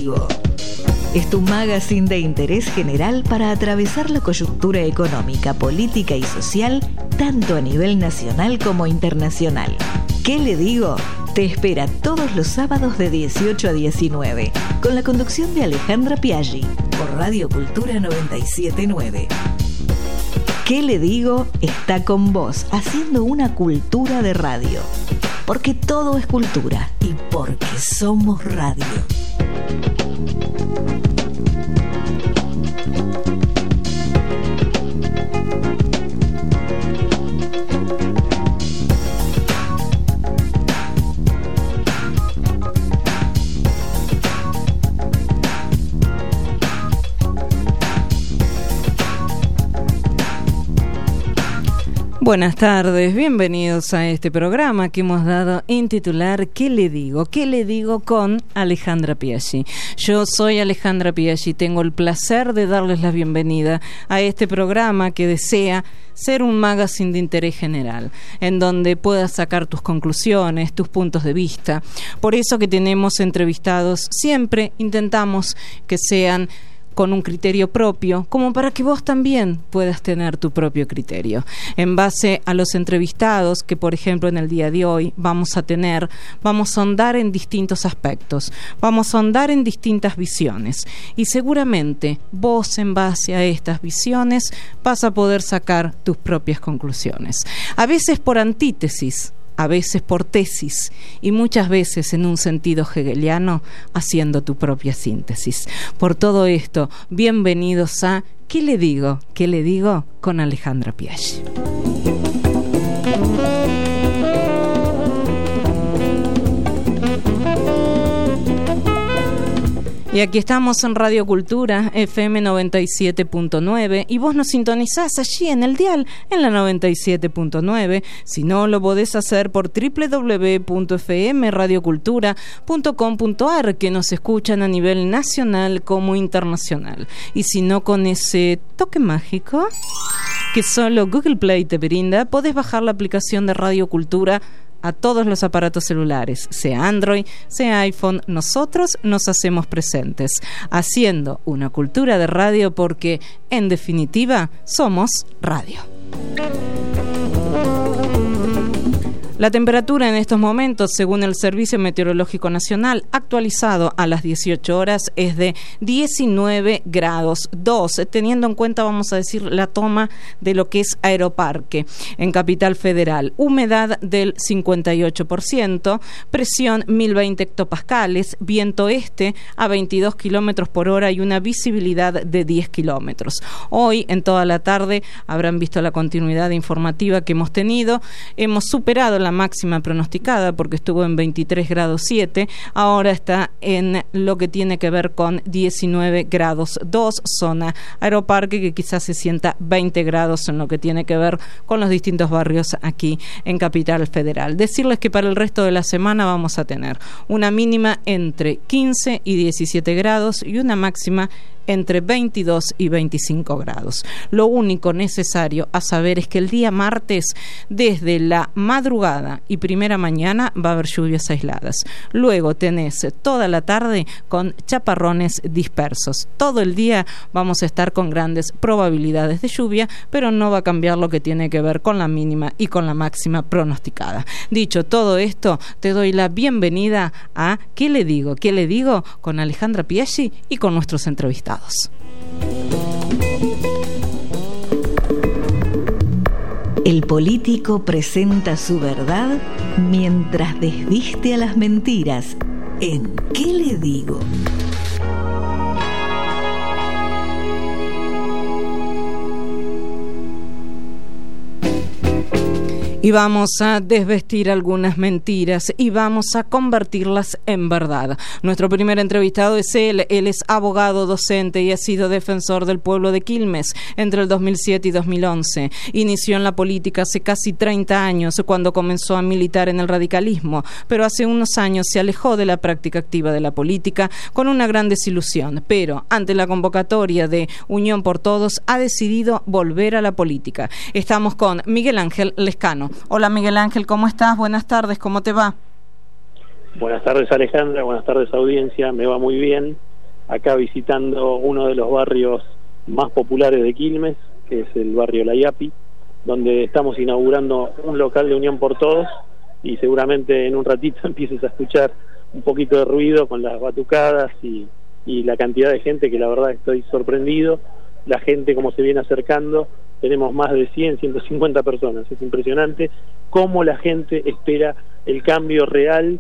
digo? Es tu magazine de interés general para atravesar la coyuntura económica, política y social, tanto a nivel nacional como internacional. ¿Qué le digo? Te espera todos los sábados de 18 a 19, con la conducción de Alejandra Piaggi, por Radio Cultura 97.9. ¿Qué le digo? Está con vos, haciendo una cultura de radio. Porque todo es cultura y porque somos radio. Buenas tardes, bienvenidos a este programa que hemos dado en titular ¿Qué le digo? ¿Qué le digo? Con Alejandra Piaggi. Yo soy Alejandra Piaggi, tengo el placer de darles la bienvenida a este programa que desea ser un magazine de interés general, en donde puedas sacar tus conclusiones, tus puntos de vista. Por eso que tenemos entrevistados, siempre intentamos que sean con un criterio propio, como para que vos también puedas tener tu propio criterio. En base a los entrevistados que, por ejemplo, en el día de hoy vamos a ahondar en distintos aspectos, vamos a ahondar en distintas visiones, y seguramente vos, en base a estas visiones, vas a poder sacar tus propias conclusiones. A veces por antítesis, a veces por tesis y muchas veces en un sentido hegeliano, haciendo tu propia síntesis. Por todo esto, bienvenidos a ¿Qué le digo? ¿Qué le digo? Con Alejandra Piaggi. Y aquí estamos en Radio Cultura, FM 97.9, y vos nos sintonizás allí en el dial, en la 97.9. Si no, lo podés hacer por www.fmradiocultura.com.ar, que nos escuchan a nivel nacional como internacional. Y si no, con ese toque mágico que solo Google Play te brinda, podés bajar la aplicación de Radio Cultura a todos los aparatos celulares, sea Android, sea iPhone. Nosotros nos hacemos presentes, haciendo una cultura de radio, porque, en definitiva, somos radio. La temperatura en estos momentos, según el Servicio Meteorológico Nacional, actualizado a las 18 horas, es de 19 grados 2, teniendo en cuenta, vamos a decir, la toma de lo que es Aeroparque en Capital Federal. Humedad del 58%, presión 1020 hectopascales, viento este a 22 kilómetros por hora y una visibilidad de 10 kilómetros. Hoy, en toda la tarde, habrán visto la continuidad informativa que hemos tenido. Hemos superado la máxima pronosticada, porque estuvo en 23 grados 7, ahora está en lo que tiene que ver con 19 grados 2, zona Aeroparque, que quizás se sienta 20 grados en lo que tiene que ver con los distintos barrios aquí en Capital Federal. Decirles que para el resto de la semana vamos a tener una mínima entre 15 y 17 grados y una máxima entre 22 y 25 grados. Lo único necesario a saber es que el día martes, desde la madrugada y primera mañana, va a haber lluvias aisladas. Luego tenés toda la tarde con chaparrones dispersos. Todo el día vamos a estar con grandes probabilidades de lluvia, pero no va a cambiar lo que tiene que ver con la mínima y con la máxima pronosticada. Dicho todo esto, te doy la bienvenida a ¿Qué le digo? ¿Qué le digo? Con Alejandra Piaggi y con nuestros entrevistados. El político presenta su verdad mientras desviste a las mentiras en ¿Qué le digo? Y vamos a desvestir algunas mentiras y vamos a convertirlas en verdad. Nuestro primer entrevistado es él. Él es abogado, docente y ha sido defensor del pueblo de Quilmes entre el 2007 y 2011. Inició en la política hace casi 30 años, cuando comenzó a militar en el radicalismo, pero hace unos años se alejó de la práctica activa de la política con una gran desilusión. Pero ante la convocatoria de Unión por Todos, ha decidido volver a la política. Estamos con Miguel Ángel Lescano. Hola Miguel Ángel, ¿cómo estás? Buenas tardes, ¿cómo te va? Buenas tardes Alejandra, buenas tardes audiencia, me va muy bien. acá visitando uno de los barrios más populares de Quilmes, que es el barrio La Yapi, donde estamos inaugurando un local de Unión por Todos, y seguramente en un ratito empieces a escuchar un poquito de ruido con las batucadas y la cantidad de gente, que la verdad estoy sorprendido. La gente como se viene acercando, tenemos más de 150 personas, es impresionante cómo la gente espera el cambio real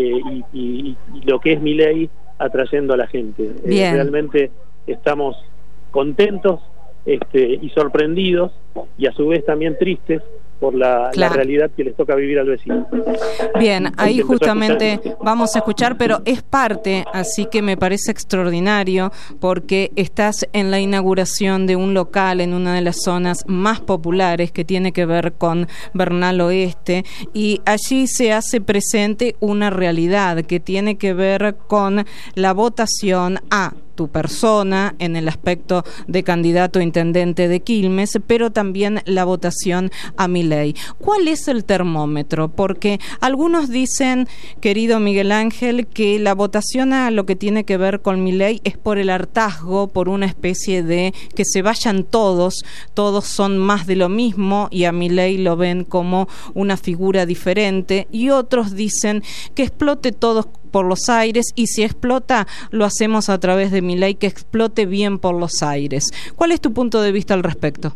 y lo que es Milei atrayendo a la gente. Realmente estamos contentos y sorprendidos, y a su vez también tristes por la realidad que les toca vivir al vecino. Bien, ahí justamente vamos a escuchar, pero es parte, así que me parece extraordinario, porque estás en la inauguración de un local en una de las zonas más populares que tiene que ver con Bernal Oeste, y allí se hace presente una realidad que tiene que ver con la votación a tu persona en el aspecto de candidato a intendente de Quilmes, pero también la votación a Milei. ¿Cuál es el termómetro? Porque algunos dicen, querido Miguel Ángel, que la votación a lo que tiene que ver con Milei es por el hartazgo, por una especie de que se vayan todos son más de lo mismo y a Milei lo ven como una figura diferente, y otros dicen que explote todo por los aires, y si explota lo hacemos a través de Milei, que explote bien por los aires. ¿Cuál es tu punto de vista al respecto?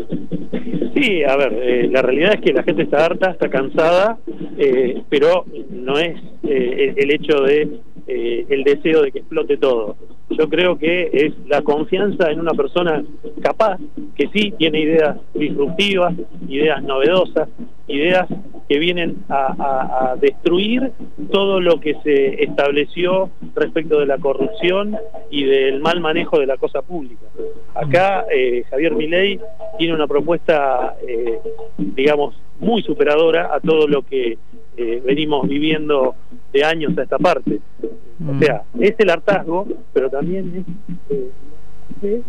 Sí, a ver, la realidad es que la gente está harta, está cansada, pero no es el hecho de el deseo de que explote todo. Yo creo que es la confianza en una persona capaz, que sí tiene ideas disruptivas, ideas novedosas, ideas que vienen a destruir todo lo que se estableció respecto de la corrupción y del mal manejo de la cosa pública. Acá Javier Milei tiene una propuesta, digamos, muy superadora a todo lo que venimos viviendo de años a esta parte. O sea, es el hartazgo, pero también es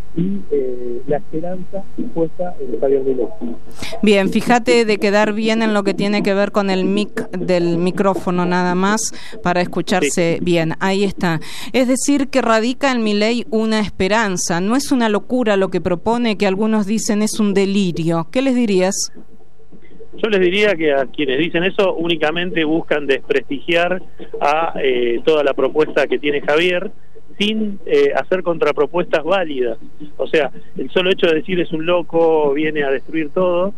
la esperanza puesta en Javier Milei. Bien, fíjate de quedar bien en lo que tiene que ver con el mic del micrófono nada más para escucharse bien. Ahí está. Es decir, que radica en Milei una esperanza. No es una locura lo que propone, que algunos dicen es un delirio. ¿Qué les dirías? Yo les diría que a quienes dicen eso únicamente buscan desprestigiar a toda la propuesta que tiene Javier, sin hacer contrapropuestas válidas. O sea, el solo hecho de decir es un loco, viene a destruir todo,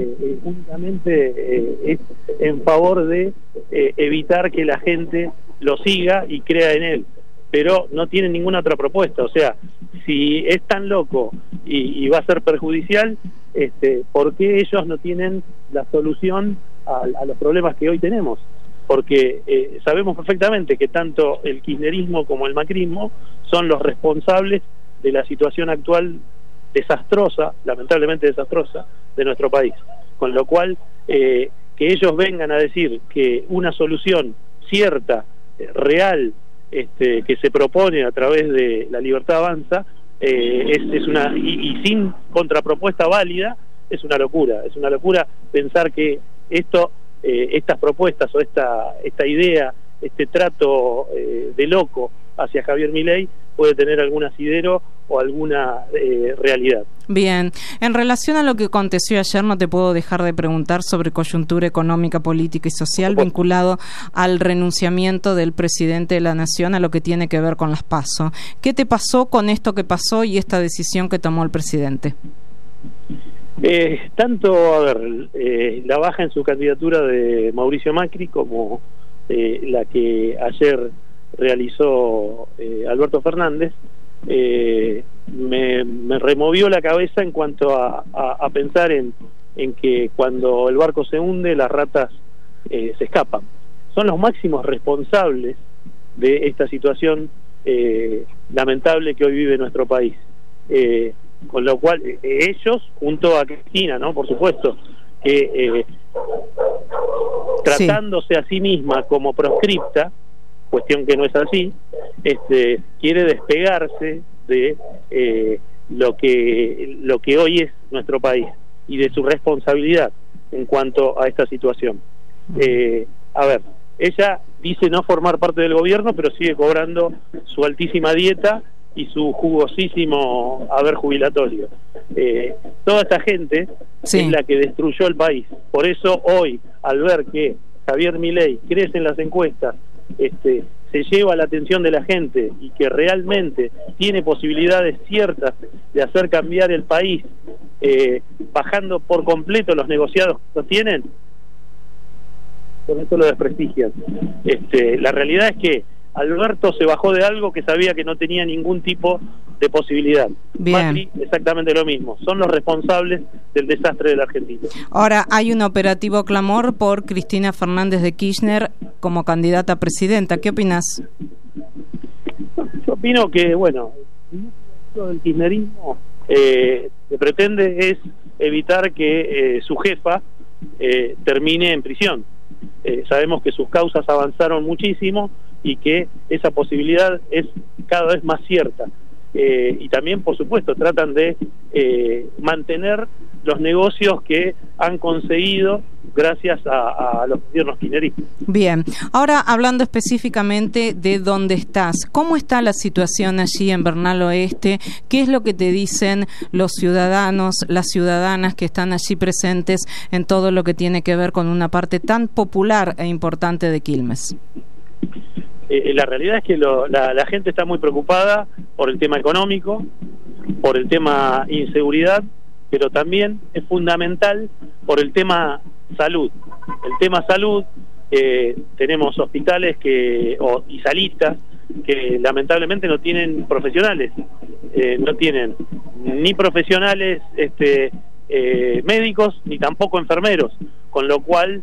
únicamente es en favor de evitar que la gente lo siga y crea en él, pero no tiene ninguna otra propuesta. O sea, si es tan loco y va a ser perjudicial, ¿por qué ellos no tienen la solución a los problemas que hoy tenemos? Porque sabemos perfectamente que tanto el kirchnerismo como el macrismo son los responsables de la situación actual desastrosa, lamentablemente desastrosa, de nuestro país. Con lo cual, que ellos vengan a decir que una solución cierta, real, que se propone a través de La Libertad Avanza, es una y sin contrapropuesta válida, es una locura pensar que estas propuestas o esta idea, este trato de loco hacia Javier Milei puede tener algún asidero o alguna realidad. Bien, en relación a lo que aconteció ayer, no te puedo dejar de preguntar sobre coyuntura económica, política y social vinculado al renunciamiento del presidente de la Nación a lo que tiene que ver con las PASO. ¿Qué te pasó con esto que pasó y esta decisión que tomó el presidente? La baja en su candidatura de Mauricio Macri como la que ayer realizó Alberto Fernández me removió la cabeza en cuanto a pensar en que cuando el barco se hunde las ratas se escapan. Son los máximos responsables de esta situación lamentable que hoy vive nuestro país. Con lo cual ellos, junto a Cristina, ¿no? Por supuesto, que tratándose a sí misma como proscripta, cuestión que no es así, quiere despegarse de lo que hoy es nuestro país y de su responsabilidad en cuanto a esta situación. ella dice no formar parte del gobierno, pero sigue cobrando su altísima dieta y su jugosísimo haber jubilatorio. Toda esta gente es la que destruyó el país. Por eso hoy, al ver que Javier Milei crece en las encuestas, se lleva la atención de la gente y que realmente tiene posibilidades ciertas de hacer cambiar el país, bajando por completo los negociados que tienen, con esto lo desprestigian. La realidad es que Alberto se bajó de algo que sabía que no tenía ningún tipo de posibilidad. Macri, exactamente lo mismo. Son los responsables del desastre de la Argentina. Ahora, hay un operativo clamor por Cristina Fernández de Kirchner como candidata a presidenta. ¿Qué opinás? Yo opino que, bueno, el kirchnerismo que pretende es evitar que su jefa termine en prisión. Sabemos que sus causas avanzaron muchísimo y que esa posibilidad es cada vez más cierta. Y también, por supuesto, tratan de mantener los negocios que han conseguido gracias a los gobiernos kirchneristas. Bien, ahora hablando específicamente de dónde estás, ¿cómo está la situación allí en Bernal Oeste? ¿Qué es lo que te dicen los ciudadanos, las ciudadanas que están allí presentes en todo lo que tiene que ver con una parte tan popular e importante de Quilmes? La realidad es que la gente está muy preocupada por el tema económico, por el tema inseguridad, pero también es fundamental por el tema salud. El tema salud, tenemos hospitales y salitas que lamentablemente no tienen profesionales, no tienen ni profesionales médicos ni tampoco enfermeros, con lo cual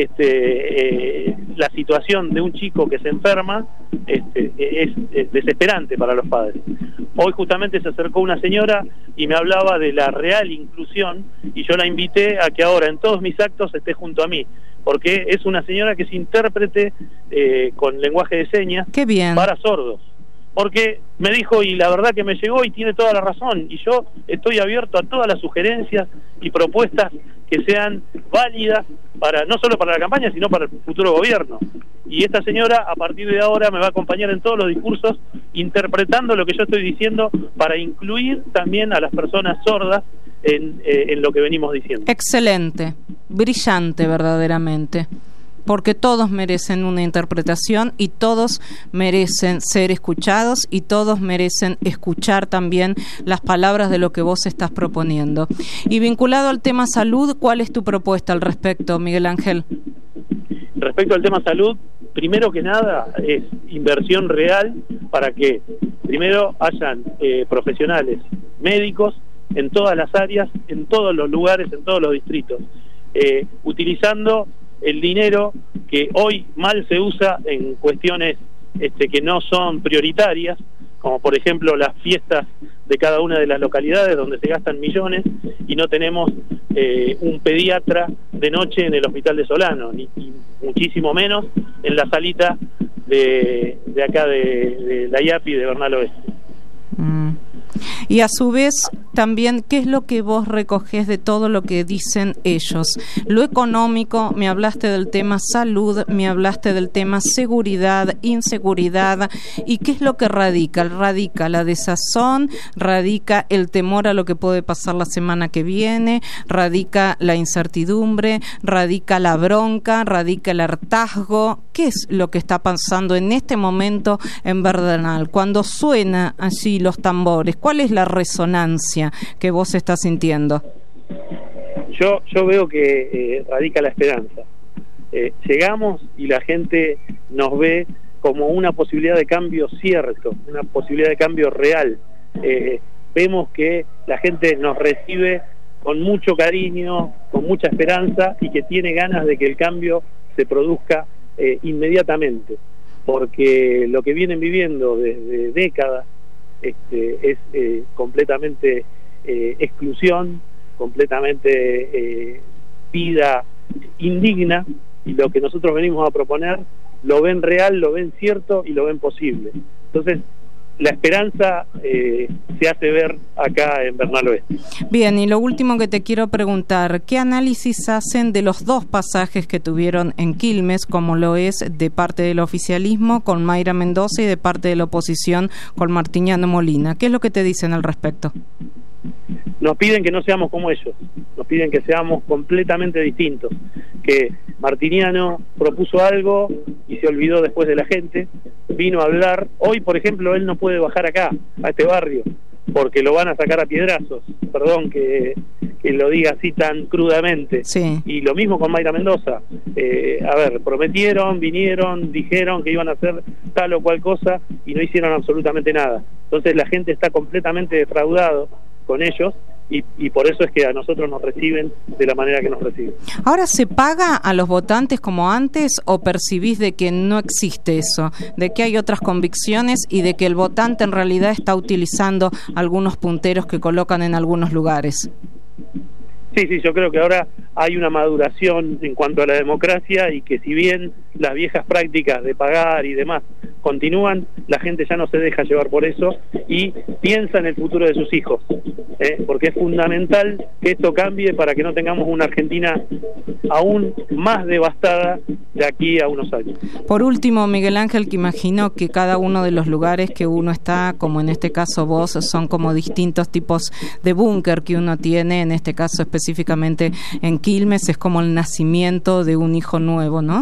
la situación de un chico que se enferma es desesperante para los padres. Hoy justamente se acercó una señora y me hablaba de la real inclusión, y yo la invité a que ahora en todos mis actos esté junto a mí, porque es una señora que es intérprete con lenguaje de señas. ¡Qué bien! Para sordos. Porque me dijo, y la verdad que me llegó y tiene toda la razón, y yo estoy abierto a todas las sugerencias y propuestas que sean válidas no solo para la campaña, sino para el futuro gobierno. Y esta señora a partir de ahora me va a acompañar en todos los discursos, interpretando lo que yo estoy diciendo para incluir también a las personas sordas en lo que venimos diciendo. Excelente, brillante verdaderamente, porque todos merecen una interpretación y todos merecen ser escuchados y todos merecen escuchar también las palabras de lo que vos estás proponiendo. Y vinculado al tema salud, ¿cuál es tu propuesta al respecto, Miguel Ángel? Respecto al tema salud, primero que nada es inversión real para que primero hayan profesionales médicos en todas las áreas, en todos los lugares, en todos los distritos, utilizando el dinero que hoy mal se usa en cuestiones que no son prioritarias, como por ejemplo las fiestas de cada una de las localidades donde se gastan millones y no tenemos un pediatra de noche en el hospital de Solano, ni muchísimo menos en la salita de acá de la IAPI de Bernal Oeste. Y a su vez, también, ¿qué es lo que vos recogés de todo lo que dicen ellos? Lo económico, me hablaste del tema salud, me hablaste del tema seguridad, inseguridad, ¿y qué es lo que radica? Radica la desazón, radica el temor a lo que puede pasar la semana que viene, radica la incertidumbre, radica la bronca, radica el hartazgo. ¿Qué es lo que está pasando en este momento en Bernal? Cuando suena allí los tambores, ¿cuál es la resonancia que vos estás sintiendo? Yo veo que radica la esperanza. Llegamos y la gente nos ve como una posibilidad de cambio cierto, una posibilidad de cambio real. Vemos que la gente nos recibe con mucho cariño, con mucha esperanza y que tiene ganas de que el cambio se produzca inmediatamente, porque lo que vienen viviendo desde décadas es completamente exclusión, completamente vida indigna, y lo que nosotros venimos a proponer lo ven real, lo ven cierto y lo ven posible. Entonces la esperanza se hace ver acá en Bernal Oeste. Bien, y lo último que te quiero preguntar, ¿qué análisis hacen de los dos pasajes que tuvieron en Quilmes, como lo es de parte del oficialismo con Mayra Mendoza y de parte de la oposición con Martiniano Molina? ¿Qué es lo que te dicen al respecto? Nos piden que no seamos como ellos, nos piden que seamos completamente distintos, que Martiniano propuso algo y se olvidó después de la gente, vino a hablar. Hoy, por ejemplo, él no puede bajar acá, a este barrio, porque lo van a sacar a piedrazos, perdón que lo diga así tan crudamente. Sí. Y lo mismo con Mayra Mendoza. A ver, prometieron, vinieron, dijeron que iban a hacer tal o cual cosa y no hicieron absolutamente nada. Entonces la gente está completamente defraudado con ellos y por eso es que a nosotros nos reciben de la manera que nos reciben. ¿Ahora se paga a los votantes como antes o percibís de que no existe eso, de que hay otras convicciones y de que el votante en realidad está utilizando algunos punteros que colocan en algunos lugares? Sí, yo creo que ahora hay una maduración en cuanto a la democracia y que si bien las viejas prácticas de pagar y demás continúan, la gente ya no se deja llevar por eso y piensa en el futuro de sus hijos, porque es fundamental que esto cambie para que no tengamos una Argentina aún más devastada de aquí a unos años. Por último, Miguel Ángel, que imagino que cada uno de los lugares que uno está, como en este caso vos, son como distintos tipos de búnker que uno tiene, en este caso específicamente en Quilmes, es como el nacimiento de un hijo nuevo, ¿no?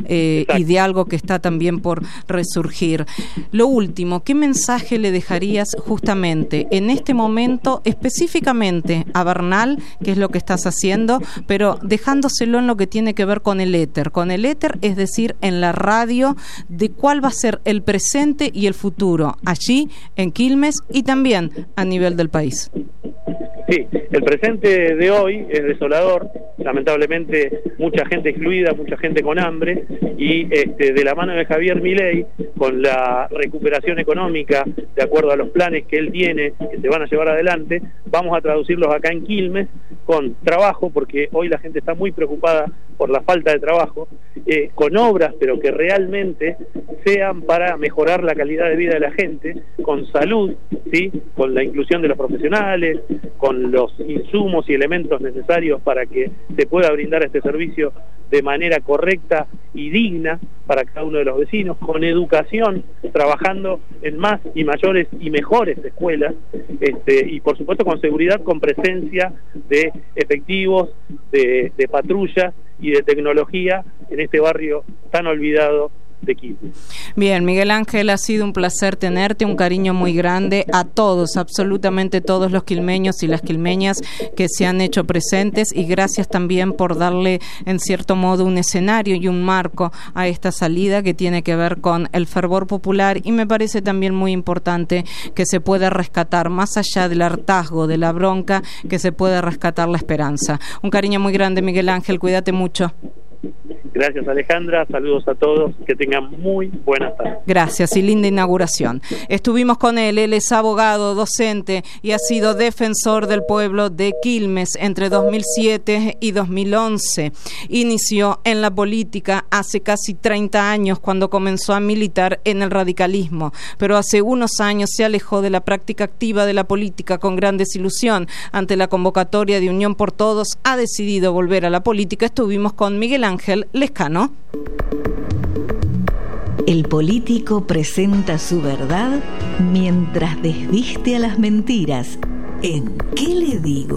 Y de algo que está también por resurgir. Lo último, ¿qué mensaje le dejarías justamente en este momento, específicamente a Bernal, que es lo que estás haciendo, pero dejándoselo en lo que tiene que ver con el éter, es decir, en la radio, de cuál va a ser el presente y el futuro allí en Quilmes y también a nivel del país? Sí, el presente de hoy es desolador, lamentablemente mucha gente excluida, mucha gente con hambre y de la mano de Javier Milei, con la recuperación económica de acuerdo a los planes que él tiene, que se van a llevar adelante, vamos a traducirlos acá en Quilmes con trabajo, porque hoy la gente está muy preocupada por la falta de trabajo, con obras pero que realmente sean para mejorar la calidad de vida de la gente, con salud, ¿sí? Con la inclusión de los profesionales, con los insumos y elementos necesarios para que se pueda brindar este servicio de manera correcta y digna para cada uno de los vecinos, con educación, trabajando en más y mayores y mejores escuelas, y por supuesto con seguridad, con presencia de efectivos, de patrullas y de tecnología en este barrio tan olvidado de Quilmes. Bien, Miguel Ángel, ha sido un placer tenerte, un cariño muy grande a todos, absolutamente todos los quilmeños y las quilmeñas que se han hecho presentes, y gracias también por darle en cierto modo un escenario y un marco a esta salida que tiene que ver con el fervor popular, y me parece también muy importante que se pueda rescatar, más allá del hartazgo, de la bronca, que se pueda rescatar la esperanza. Un cariño muy grande, Miguel Ángel, cuídate mucho. Gracias, Alejandra, saludos a todos, que tengan muy buenas tardes. Gracias y linda inauguración. Estuvimos con él es abogado, docente y ha sido defensor del pueblo de Quilmes entre 2007 y 2011. Inició en la política hace casi 30 años cuando comenzó a militar en el radicalismo, pero hace unos años se alejó de la práctica activa de la política con gran desilusión. Ante la convocatoria de Unión por Todos ha decidido volver a la política. Estuvimos con Miguel Ángel Lescano. El político presenta su verdad mientras desviste a las mentiras. ¿En qué le digo?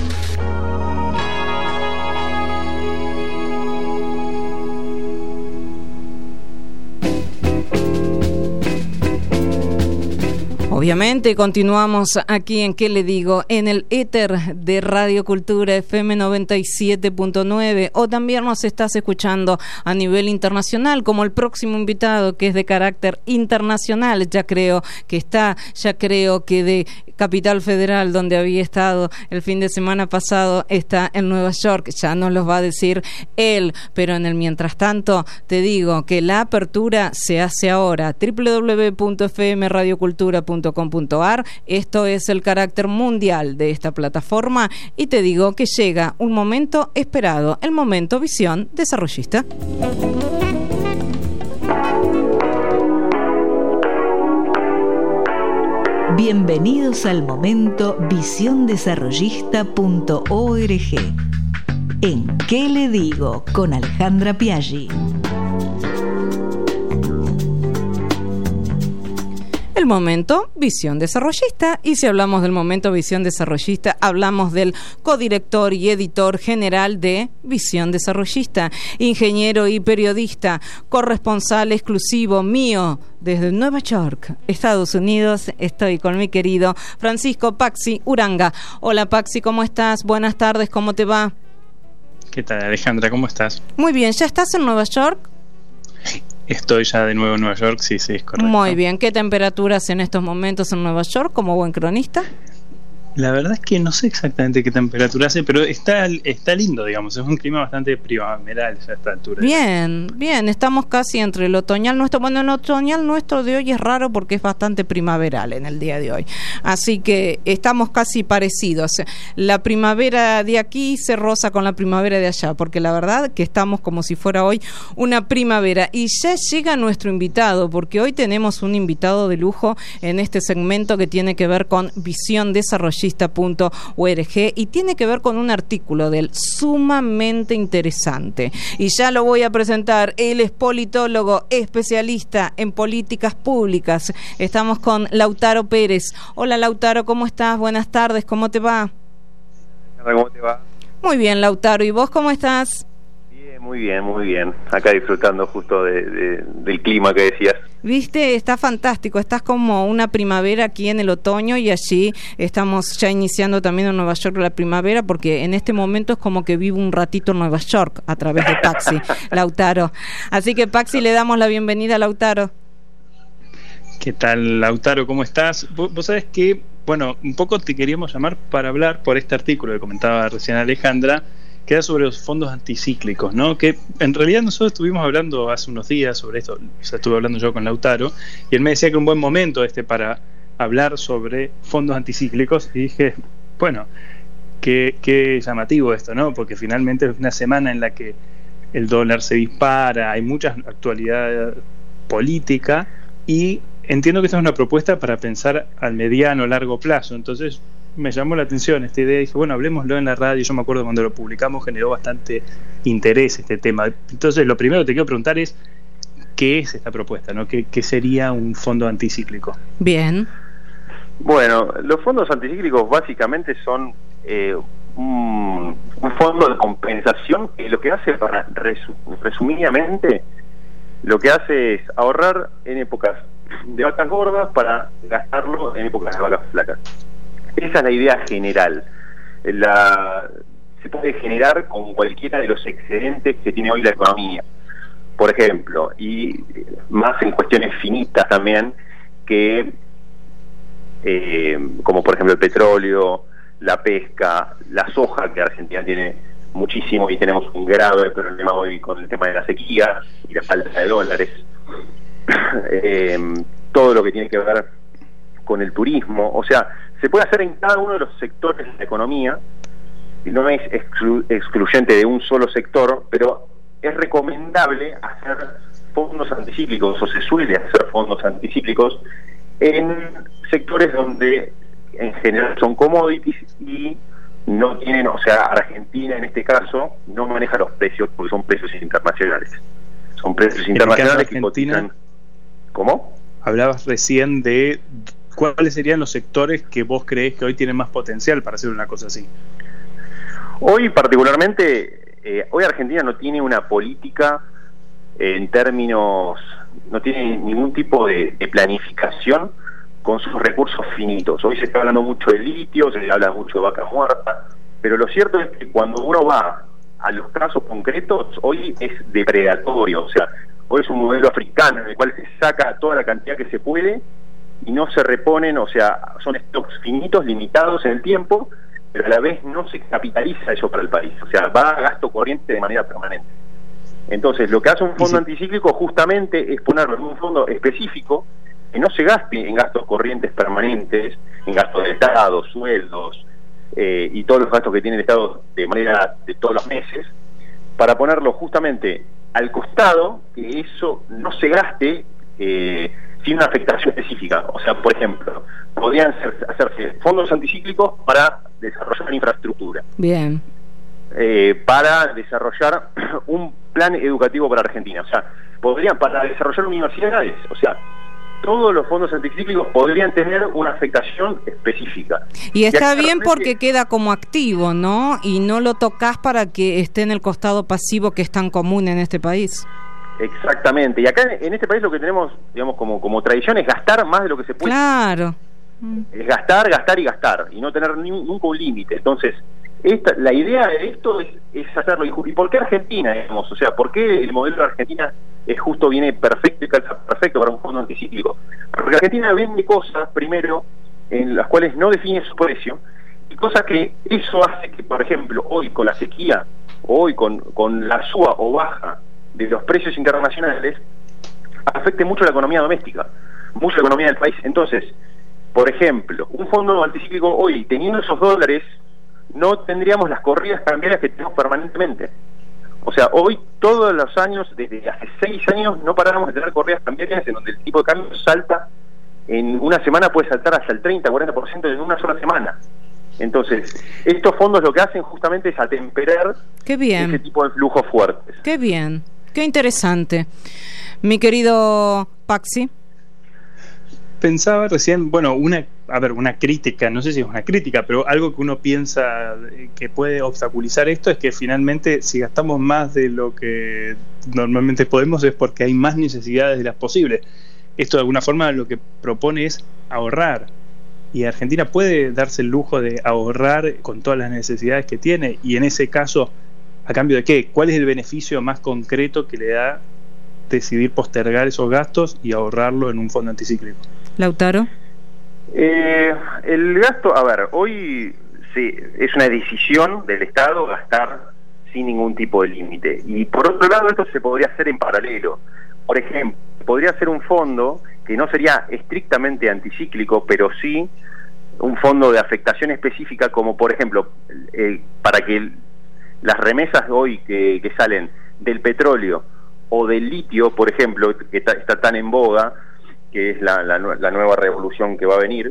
Obviamente continuamos aquí en ¿Qué le digo? En el éter de Radio Cultura FM 97.9, o también nos estás escuchando a nivel internacional, como el próximo invitado que es de carácter internacional. Ya creo que de Capital Federal, donde había estado el fin de semana pasado, está en Nueva York. Ya nos los va a decir él, pero en el mientras tanto te digo que la apertura se hace ahora, www.fmradiocultura.com.ar. Esto es el carácter mundial de esta plataforma, y te digo que llega un momento esperado, el momento Visión Desarrollista. Bienvenidos al momento visiondesarrollista.org. ¿En qué le digo? Con Alejandra Piaggi. El momento Visión Desarrollista, y si hablamos del momento Visión Desarrollista, hablamos del codirector y editor general de Visión Desarrollista, ingeniero y periodista, corresponsal exclusivo mío desde Nueva York, Estados Unidos. Estoy con mi querido Francisco Paxi Uranga. Hola Paxi, ¿cómo estás? Buenas tardes, ¿cómo te va? ¿Qué tal, Alejandra? ¿Cómo estás? Muy bien, ¿ya estás en Nueva York? Estoy ya de nuevo en Nueva York, sí, es correcto. Muy bien, ¿qué temperaturas en estos momentos en Nueva York como buen cronista? La verdad es que no sé exactamente qué temperatura hace, pero está lindo, digamos, es un clima bastante primaveral ya a esta altura. Bien, estamos casi entre el otoñal nuestro. Bueno, el otoñal nuestro de hoy es raro porque es bastante primaveral en el día de hoy. Así que estamos casi parecidos. La primavera de aquí se roza con la primavera de allá, porque la verdad que estamos como si fuera hoy una primavera. Y ya llega nuestro invitado, porque hoy tenemos un invitado de lujo en este segmento que tiene que ver con Visión Desarrollista.org y tiene que ver con un artículo del sumamente interesante, y ya lo voy a presentar. Él es politólogo, especialista en políticas públicas. Estamos con Lautaro Pérez. Hola Lautaro, ¿cómo estás? Buenas tardes, ¿cómo te va? ¿Cómo te va? Muy bien, Lautaro, ¿y vos cómo estás? Muy bien. Acá disfrutando justo del clima que decías. Viste, está fantástico, estás como una primavera aquí en el otoño, y allí estamos ya iniciando también en Nueva York la primavera, porque en este momento es como que vivo un ratito en Nueva York a través de Paxi, Lautaro. Así que Paxi, le damos la bienvenida a Lautaro. ¿Qué tal, Lautaro? ¿Cómo estás? Vos sabés que, bueno, un poco te queríamos llamar para hablar por este artículo que comentaba recién Alejandra, que era sobre los fondos anticíclicos, ¿no? Que en realidad nosotros estuvimos hablando hace unos días sobre esto, o sea, estuve hablando yo con Lautaro, y él me decía que un buen momento para hablar sobre fondos anticíclicos, y dije, bueno, qué llamativo esto, ¿no? Porque finalmente es una semana en la que el dólar se dispara, hay mucha actualidad política, y entiendo que esta es una propuesta para pensar al mediano, largo plazo. Entonces me llamó la atención esta idea y dije, bueno, hablemoslo en la radio. Yo me acuerdo cuando lo publicamos generó bastante interés este tema. Entonces lo primero que te quiero preguntar es, ¿qué es esta propuesta, ¿no? ¿Qué sería un fondo anticíclico? Bien. Bueno, los fondos anticíclicos básicamente son un fondo de compensación que lo que hace, para resumidamente, lo que hace es ahorrar en épocas de vacas gordas para gastarlo en épocas de vacas flacas. Esa es la idea general. Se puede generar con cualquiera de los excedentes que tiene hoy la economía, por ejemplo, y más en cuestiones finitas también, que como por ejemplo el petróleo, la pesca, la soja, que Argentina tiene muchísimo y tenemos un grave problema hoy con el tema de la sequía y la falta de dólares. Todo lo que tiene que ver con el turismo, o sea, se puede hacer en cada uno de los sectores de la economía, y no es excluyente de un solo sector, pero es recomendable hacer fondos anticíclicos, o se suele hacer fondos anticíclicos en sectores donde en general son commodities y no tienen, o sea, Argentina en este caso no maneja los precios porque son precios internacionales. Son precios internacionales que cotizan. ¿Cómo? Hablabas recién de cuáles serían los sectores que vos creés que hoy tienen más potencial para hacer una cosa así. Hoy particularmente, hoy Argentina no tiene una política en términos, no tiene ningún tipo de planificación con sus recursos finitos. Hoy se está hablando mucho de litio, se habla mucho de vaca muerta, pero lo cierto es que cuando uno va a los casos concretos, hoy es depredatorio, o sea, hoy es un modelo africano en el cual se saca toda la cantidad que se puede y no se reponen, o sea, son stocks finitos, limitados en el tiempo, pero a la vez no se capitaliza eso para el país, o sea, va a gasto corriente de manera permanente. Entonces, lo que hace un fondo anticíclico justamente es ponerlo en un fondo específico que no se gaste en gastos corrientes permanentes, en gastos de Estado, sueldos y todos los gastos que tiene el Estado de manera de todos los meses, para ponerlo justamente al costado, que eso no se gaste sin una afectación específica. O sea, por ejemplo, podrían hacerse fondos anticíclicos para desarrollar infraestructura. Bien. Para desarrollar un plan educativo para Argentina. O sea, para desarrollar universidades. O sea, todos los fondos anticíclicos podrían tener una afectación específica. Y está bien porque queda como activo, ¿no? Y no lo tocas para que esté en el costado pasivo que es tan común en este país. Exactamente. Y acá en este país lo que tenemos, digamos, como tradición es gastar más de lo que se puede. Claro. Es gastar y gastar, y no tener nunca un límite. Entonces, la idea de esto es hacerlo. ¿Y por qué Argentina, digamos? O sea, ¿por qué el modelo de Argentina viene perfecto y calza perfecto para un fondo anticíclico? Porque Argentina vende cosas, primero, en las cuales no define su precio, y cosas que eso hace que, por ejemplo, hoy con la sequía, hoy con la suba o baja de los precios internacionales, afecte mucho la economía doméstica, mucho la economía del país. Entonces, por ejemplo, un fondo anticíclico hoy, teniendo esos dólares, no tendríamos las corridas cambiarias que tenemos permanentemente. O sea, hoy todos los años, desde hace 6 años, no paramos de tener corridas cambiarias en donde el tipo de cambio salta, en una semana puede saltar hasta el 30-40% en una sola semana. Entonces, estos fondos lo que hacen justamente es atemperar ese tipo de flujos fuertes. Qué bien, qué interesante. Mi querido Paxi. Pensaba recién, bueno, una crítica, no sé si es una crítica, pero algo que uno piensa que puede obstaculizar esto es que finalmente si gastamos más de lo que normalmente podemos es porque hay más necesidades de las posibles. Esto de alguna forma lo que propone es ahorrar, y Argentina puede darse el lujo de ahorrar con todas las necesidades que tiene, y en ese caso, ¿a cambio de qué? ¿Cuál es el beneficio más concreto que le da decidir postergar esos gastos y ahorrarlo en un fondo anticíclico? Lautaro. El gasto, hoy sí, es una decisión del Estado gastar sin ningún tipo de límite. Y por otro lado, esto se podría hacer en paralelo. Por ejemplo, podría ser un fondo que no sería estrictamente anticíclico, pero sí un fondo de afectación específica, como por ejemplo, para que las remesas hoy que salen del petróleo o del litio, por ejemplo, que está tan en boga, que es la nueva revolución que va a venir,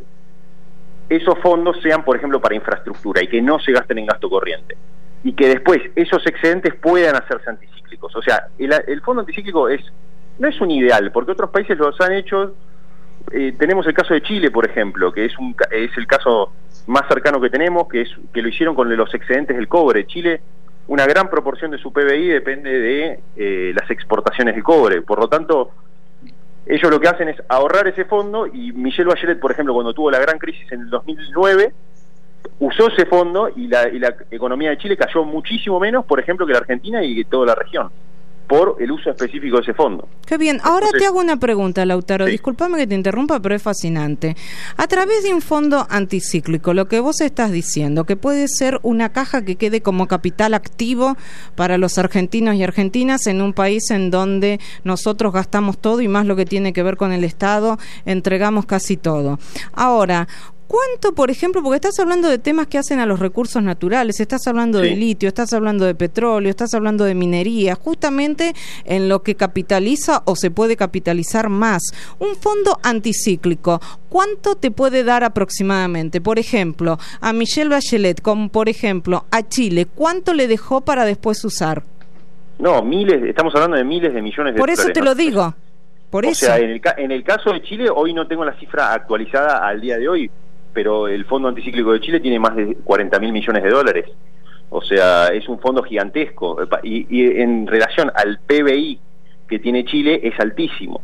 esos fondos sean, por ejemplo, para infraestructura y que no se gasten en gasto corriente. Y que después esos excedentes puedan hacerse anticíclicos. O sea, el fondo anticíclico no es un ideal, porque otros países los han hecho. Tenemos el caso de Chile, por ejemplo, que es el caso más cercano que tenemos, que lo hicieron con los excedentes del cobre. Chile, una gran proporción de su PBI depende de las exportaciones de cobre. Por lo tanto, ellos lo que hacen es ahorrar ese fondo, y Michelle Bachelet, por ejemplo, cuando tuvo la gran crisis en el 2009, usó ese fondo y la economía de Chile cayó muchísimo menos, por ejemplo, que la Argentina y toda la región, por el uso específico de ese fondo. Qué bien. Ahora te hago una pregunta, Lautaro. Sí. Discúlpame que te interrumpa, pero es fascinante. A través de un fondo anticíclico, lo que vos estás diciendo, que puede ser una caja que quede como capital activo para los argentinos y argentinas en un país en donde nosotros gastamos todo y más lo que tiene que ver con el Estado, entregamos casi todo. Ahora, ¿cuánto, por ejemplo, porque estás hablando de temas que hacen a los recursos naturales, estás hablando de litio, estás hablando de petróleo, estás hablando de minería, justamente en lo que capitaliza o se puede capitalizar más? Un fondo anticíclico, ¿cuánto te puede dar aproximadamente? Por ejemplo, a Michelle Bachelet, como por ejemplo a Chile, ¿cuánto le dejó para después usar? No, estamos hablando de miles de millones de dólares. Por eso te lo digo. O sea, en el caso de Chile, hoy no tengo la cifra actualizada al día de hoy, pero el Fondo Anticíclico de Chile tiene más de 40.000 millones de dólares. O sea, es un fondo gigantesco. Y en relación al PBI que tiene Chile, es altísimo.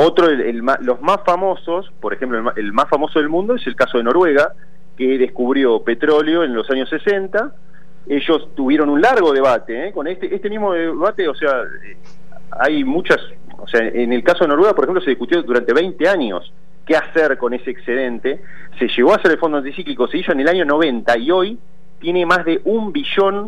Los más famosos, por ejemplo, el más famoso del mundo es el caso de Noruega, que descubrió petróleo en los años 60. Ellos tuvieron un largo debate, con este mismo debate, o sea, hay muchas. O sea, en el caso de Noruega, por ejemplo, se discutió durante 20 años qué hacer con ese excedente. Se llegó a hacer el fondo anticíclico, se hizo en el año 90 y hoy tiene más de $1 billón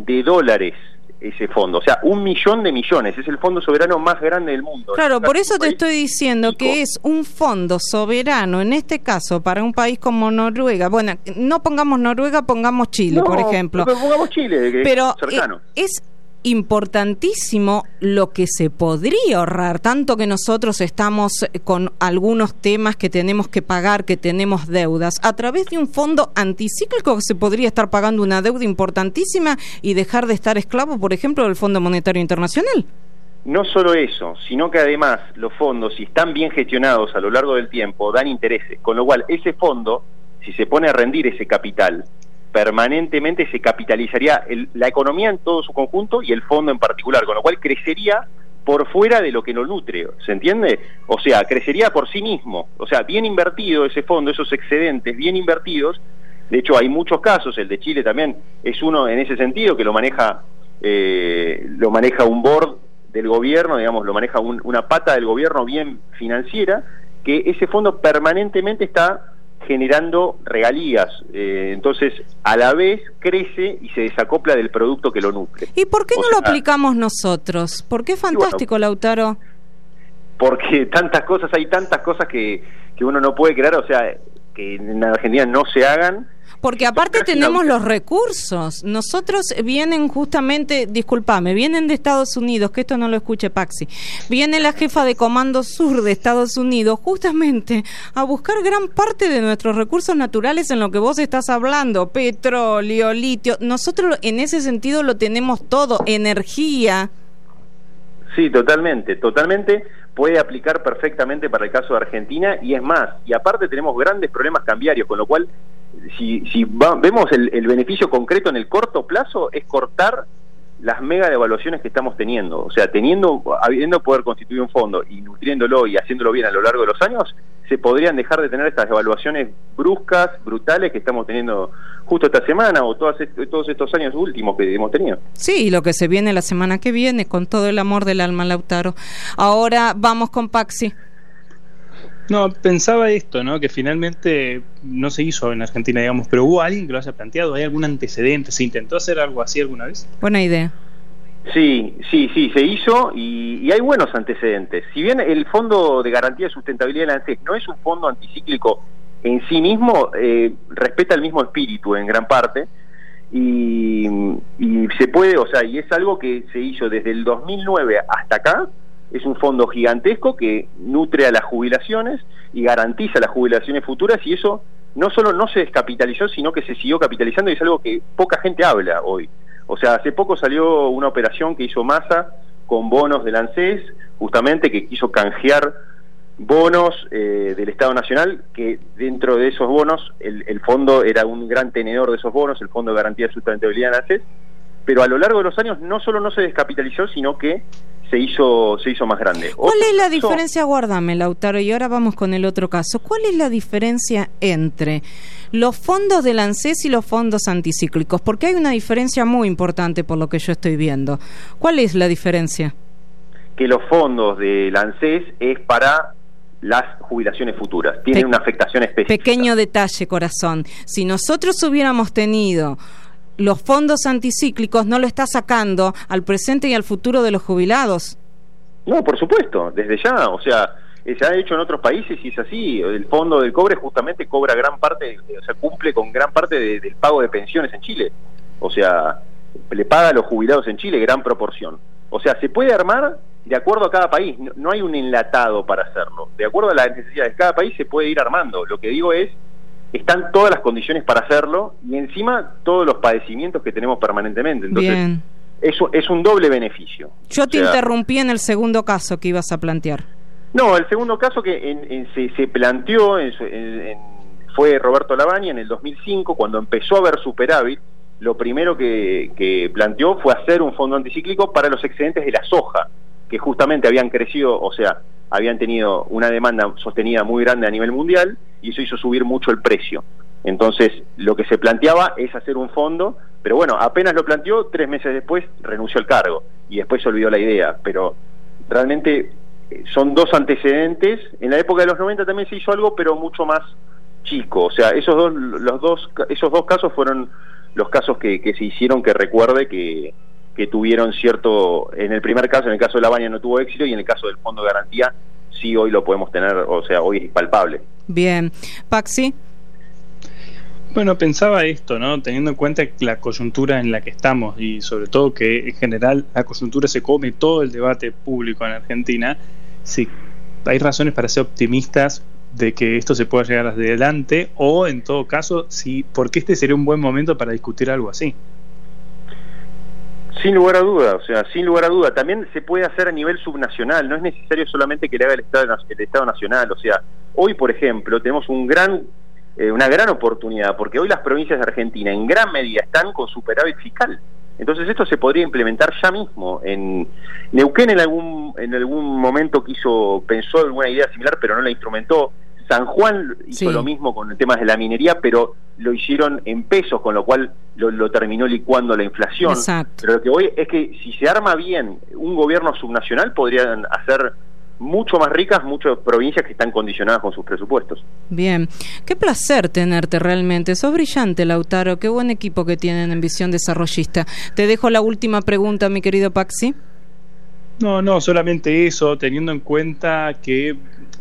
ese fondo. O sea, 1 millón de millones. Es el fondo soberano más grande del mundo. Claro, por eso te estoy diciendo que es un fondo soberano, en este caso, para un país como Noruega. Bueno, no pongamos Noruega, pongamos Chile, por ejemplo. Pero pongamos Chile, que pero es cercano. Es importantísimo lo que se podría ahorrar, tanto que nosotros estamos con algunos temas que tenemos que pagar, que tenemos deudas, a través de un fondo anticíclico se podría estar pagando una deuda importantísima y dejar de estar esclavo, por ejemplo, del Fondo Monetario Internacional. No solo eso, sino que además los fondos, si están bien gestionados a lo largo del tiempo, dan intereses, con lo cual ese fondo, si se pone a rendir ese capital, permanentemente se capitalizaría la economía en todo su conjunto y el fondo en particular, con lo cual crecería por fuera de lo que lo nutre, ¿se entiende? O sea, crecería por sí mismo, o sea, bien invertido ese fondo, esos excedentes bien invertidos. De hecho hay muchos casos, el de Chile también es uno en ese sentido, que lo maneja un board del gobierno, digamos, lo maneja una pata del gobierno bien financiera, que ese fondo permanentemente está generando regalías, entonces a la vez crece y se desacopla del producto que lo nutre. ¿Y por qué no lo aplicamos nosotros? ¿Por qué es fantástico, bueno, Lautaro? Porque hay tantas cosas que uno no puede creer, o sea, que en Argentina no se hagan. Porque aparte tenemos los recursos. Nosotros vienen justamente, discúlpame, vienen de Estados Unidos, que esto no lo escuche Paxi, viene la jefa de Comando Sur de Estados Unidos justamente a buscar gran parte de nuestros recursos naturales en lo que vos estás hablando, petróleo, litio. Nosotros en ese sentido lo tenemos todo, energía. Sí, totalmente. Puede aplicar perfectamente para el caso de Argentina, y es más, y aparte tenemos grandes problemas cambiarios, con lo cual vemos el beneficio concreto en el corto plazo es cortar las mega devaluaciones que estamos teniendo. O sea, habiendo poder constituir un fondo y nutriéndolo y haciéndolo bien a lo largo de los años, se podrían dejar de tener estas devaluaciones bruscas, brutales que estamos teniendo justo esta semana o todos estos años últimos que hemos tenido. Sí, y lo que se viene la semana que viene, con todo el amor del alma, Lautaro. Ahora vamos con Paxi. No, pensaba esto, ¿no? Que finalmente no se hizo en Argentina, digamos, pero hubo alguien que lo haya planteado. ¿Hay algún antecedente? ¿Se intentó hacer algo así alguna vez? Buena idea. Sí, se hizo y hay buenos antecedentes. Si bien el Fondo de Garantía de Sustentabilidad de la ANSES no es un fondo anticíclico en sí mismo, respeta el mismo espíritu en gran parte y se puede, o sea, y es algo que se hizo desde el 2009 hasta acá. Es un fondo gigantesco que nutre a las jubilaciones y garantiza las jubilaciones futuras, y eso no solo no se descapitalizó, sino que se siguió capitalizando, y es algo que poca gente habla hoy. O sea, hace poco salió una operación que hizo Massa con bonos del ANSES, justamente, que quiso canjear bonos del Estado Nacional, que dentro de esos bonos el fondo era un gran tenedor de esos bonos, el Fondo de Garantía de Sustentabilidad del ANSES, pero a lo largo de los años no solo no se descapitalizó, sino que se hizo más grande. ¿Cuál es la diferencia? Guárdame, Lautaro, y ahora vamos con el otro caso. ¿Cuál es la diferencia entre los fondos del ANSES y los fondos anticíclicos? Porque hay una diferencia muy importante por lo que yo estoy viendo. ¿Cuál es la diferencia? Que los fondos del ANSES es para las jubilaciones futuras, tienen una afectación específica. Pequeño detalle, corazón. Si nosotros hubiéramos tenido los fondos anticíclicos, no lo está sacando al presente y al futuro de los jubilados. No, por supuesto, desde ya, o sea, se ha hecho en otros países y es así. El Fondo del Cobre justamente cobra gran parte, o sea, cumple con gran parte del pago de pensiones en Chile. O sea, le paga a los jubilados en Chile gran proporción. O sea, se puede armar de acuerdo a cada país, no hay un enlatado para hacerlo. De acuerdo a las necesidades de cada país se puede ir armando. Lo que digo es, están todas las condiciones para hacerlo y encima todos los padecimientos que tenemos permanentemente. Entonces, bien, eso es un doble beneficio. Yo te interrumpí en el segundo caso que ibas a plantear. No, el segundo caso que se planteó fue Roberto Lavagna en el 2005, cuando empezó a haber superávit. Lo primero que planteó fue hacer un fondo anticíclico para los excedentes de la soja, que justamente habían crecido, o sea, habían tenido una demanda sostenida muy grande a nivel mundial, y eso hizo subir mucho el precio. Entonces, lo que se planteaba es hacer un fondo, pero bueno, apenas lo planteó, 3 meses después renunció al cargo, y después se olvidó la idea. Pero realmente son dos antecedentes. En la época de los 90 también se hizo algo, pero mucho más chico. O sea, esos dos casos fueron los casos que se hicieron, que recuerde que tuvieron cierto, en el primer caso, en el caso de Lavagna no tuvo éxito, y en el caso del Fondo de Garantía sí, hoy lo podemos tener, o sea, hoy es palpable. Bien. Paxi. Bueno, pensaba esto, ¿no? Teniendo en cuenta la coyuntura en la que estamos y sobre todo que en general la coyuntura se come todo el debate público en Argentina, si hay razones para ser optimistas de que esto se pueda llegar adelante o en todo caso, porque este sería un buen momento para discutir algo así. Sin lugar a duda, sin lugar a duda. También se puede hacer a nivel subnacional, no es necesario solamente que le haga el Estado Nacional. Hoy, por ejemplo, tenemos una gran oportunidad, porque hoy las provincias de Argentina en gran medida están con superávit fiscal. Entonces esto se podría implementar ya mismo. En Neuquén en algún momento pensó alguna idea similar, pero no la instrumentó. San Juan hizo lo mismo con el tema de la minería, pero lo hicieron en pesos, con lo cual lo terminó licuando la inflación. Exacto. Pero lo que voy es que si se arma bien un gobierno subnacional, podrían hacer mucho más ricas muchas provincias que están condicionadas con sus presupuestos. Bien, qué placer tenerte realmente, sos brillante, Lautaro, qué buen equipo que tienen en Visión Desarrollista. Te dejo la última pregunta, mi querido Paxi. No, solamente eso, teniendo en cuenta que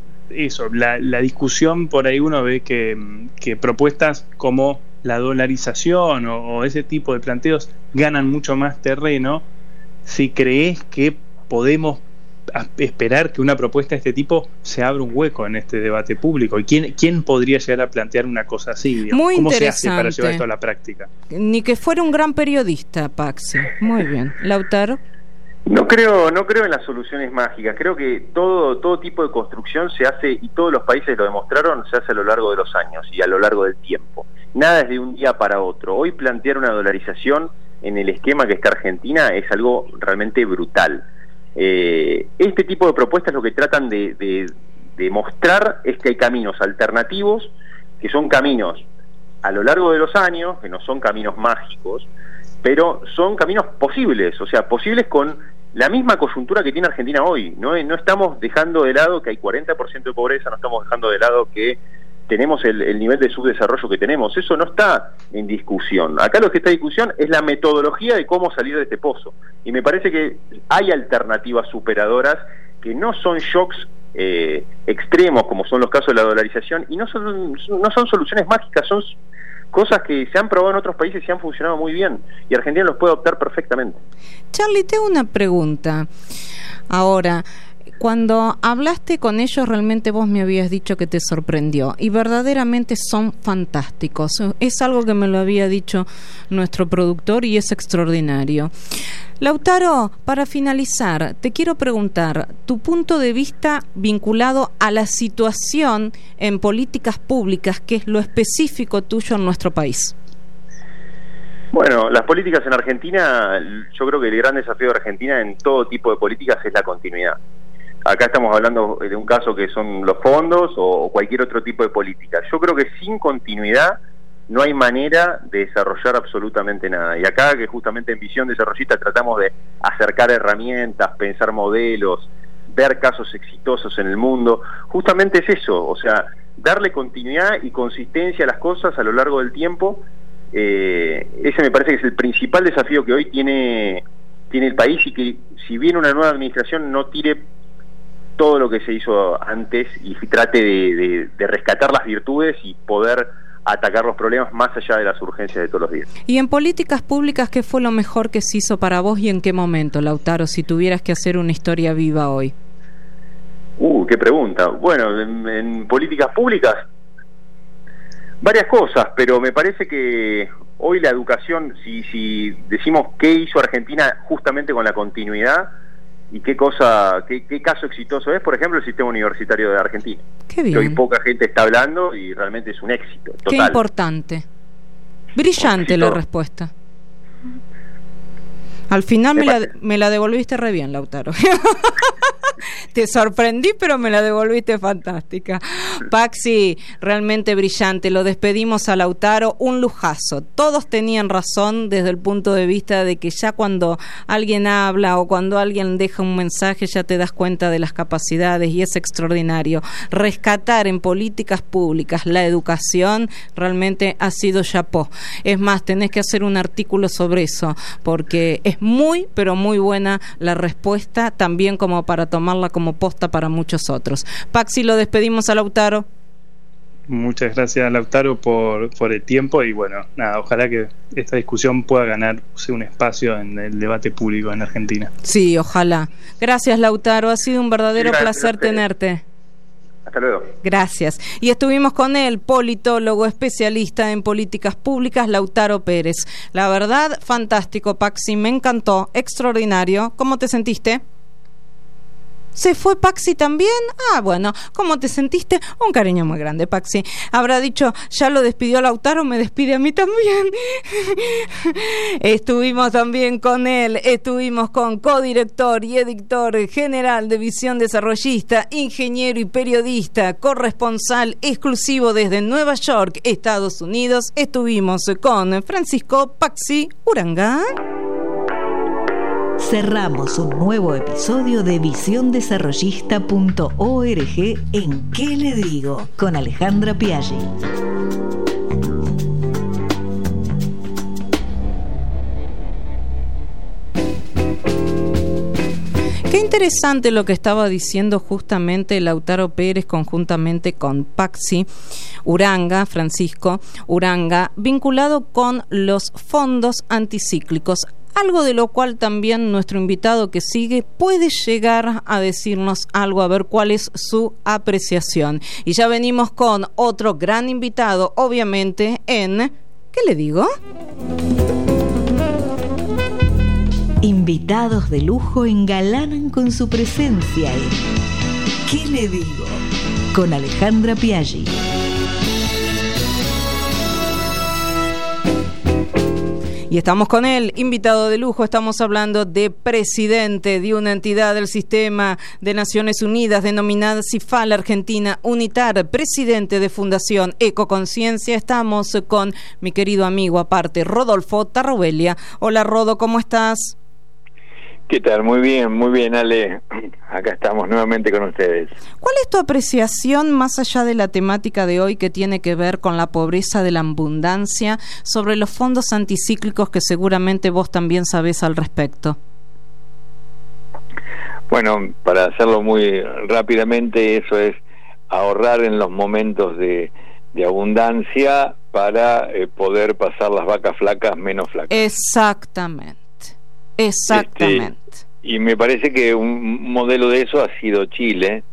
la discusión por ahí uno ve que propuestas como la dolarización o ese tipo de planteos ganan mucho más terreno. Si crees que podemos esperar que una propuesta de este tipo se abra un hueco en este debate público, y quién podría llegar a plantear una cosa así, digamos? Muy ¿Cómo interesante. se hace para llevar esto a la práctica? Ni que fuera un gran periodista, Paxi. Muy bien. Lautaro. No creo en las soluciones mágicas. Creo que todo tipo de construcción se hace, y todos los países lo demostraron, se hace a lo largo de los años y a lo largo del tiempo. Nada es de un día para otro. Hoy plantear una dolarización en el esquema que está Argentina es algo realmente brutal. Este tipo de propuestas lo que tratan de mostrar es que hay caminos alternativos, que son caminos a lo largo de los años, que no son caminos mágicos, pero son caminos posibles, posibles con la misma coyuntura que tiene Argentina hoy. No estamos dejando de lado que hay 40% de pobreza, no estamos dejando de lado que tenemos el nivel de subdesarrollo que tenemos. Eso no está en discusión. Acá lo que está en discusión es la metodología de cómo salir de este pozo. Y me parece que hay alternativas superadoras que no son shocks extremos, como son los casos de la dolarización, y no son soluciones mágicas, son cosas que se han probado en otros países y han funcionado muy bien, y Argentina los puede adoptar perfectamente. Charlie, tengo una pregunta. Ahora, cuando hablaste con ellos, realmente vos me habías dicho que te sorprendió, y verdaderamente son fantásticos. Es algo que me lo había dicho nuestro productor y es extraordinario. Lautaro, para finalizar, te quiero preguntar tu punto de vista vinculado a la situación en políticas públicas, que es lo específico tuyo en nuestro país. Bueno, las políticas en Argentina, yo creo que el gran desafío de Argentina en todo tipo de políticas es la continuidad. Acá estamos hablando de un caso que son los fondos o cualquier otro tipo de política. Yo creo que sin continuidad no hay manera de desarrollar absolutamente nada. Y acá, que justamente en Visión Desarrollista tratamos de acercar herramientas, pensar modelos, ver casos exitosos en el mundo, justamente es eso, darle continuidad y consistencia a las cosas a lo largo del tiempo. Ese me parece que es el principal desafío que hoy tiene el país, y que si bien una nueva administración no tire todo lo que se hizo antes y trate de rescatar las virtudes y poder atacar los problemas más allá de las urgencias de todos los días. Y en políticas públicas, ¿qué fue lo mejor que se hizo para vos y en qué momento, Lautaro, si tuvieras que hacer una historia viva hoy? Qué pregunta. Bueno, en políticas públicas varias cosas, pero me parece que hoy la educación, si decimos qué hizo Argentina justamente con la continuidad y qué caso exitoso es, por ejemplo, el sistema universitario de Argentina. Qué bien. Que hoy poca gente está hablando y realmente es un éxito total. Qué importante. Brillante la respuesta. Al final me la devolviste re bien, Lautaro. Te sorprendí, pero me la devolviste fantástica. Paxi, realmente brillante. Lo despedimos a Lautaro, un lujazo. Todos tenían razón desde el punto de vista de que ya cuando alguien habla o cuando alguien deja un mensaje ya te das cuenta de las capacidades, y es extraordinario. Rescatar en políticas públicas la educación realmente ha sido chapó. Es más, tenés que hacer un artículo sobre eso, porque es muy, pero muy buena la respuesta, también como para tomarla como posta para muchos otros. Paxi, lo despedimos a Lautaro. Muchas gracias, Lautaro, por el tiempo y bueno, nada, ojalá que esta discusión pueda ganarse un espacio en el debate público en Argentina. Sí, ojalá. Gracias, Lautaro, ha sido un verdadero placer tenerte. Hasta luego. Gracias. Y estuvimos con el politólogo especialista en políticas públicas, Lautaro Pérez. La verdad, fantástico, Paxi, me encantó, extraordinario. ¿Cómo te sentiste? ¿Se fue Paxi también? Ah, bueno, ¿cómo te sentiste? Un cariño muy grande, Paxi. Habrá dicho, ya lo despidió Lautaro, me despide a mí también. Estuvimos también con él, estuvimos con codirector y editor general de Visión Desarrollista, ingeniero y periodista, corresponsal exclusivo desde Nueva York, Estados Unidos. Estuvimos con Francisco Paxi Uranga. Cerramos un nuevo episodio de visiondesarrollista.org en ¿Qué le digo? Con Alejandra Piaggi. Qué interesante lo que estaba diciendo justamente Lautaro Pérez conjuntamente con Paxi Uranga, Francisco Uranga, vinculado con los fondos anticíclicos. Algo de lo cual también nuestro invitado que sigue puede llegar a decirnos algo, a ver cuál es su apreciación. Y ya venimos con otro gran invitado, obviamente, en ¿Qué le digo? Invitados de lujo engalanan con su presencia en ¿Qué le digo? Con Alejandra Piaggi. Y estamos con él, invitado de lujo, estamos hablando de presidente de una entidad del sistema de Naciones Unidas denominada CIFAL Argentina UNITAR, presidente de Fundación Ecoconciencia. Estamos con mi querido amigo aparte, Rodolfo Tarrobelia. Hola Rodo, ¿cómo estás? ¿Qué tal? Muy bien, Ale. Acá estamos nuevamente con ustedes. ¿Cuál es tu apreciación, más allá de la temática de hoy que tiene que ver con la pobreza de la abundancia, sobre los fondos anticíclicos que seguramente vos también sabés al respecto? Bueno, para hacerlo muy rápidamente, eso es ahorrar en los momentos de abundancia para poder pasar las vacas flacas menos flacas. Exactamente. Y me parece que un modelo de eso ha sido Chile,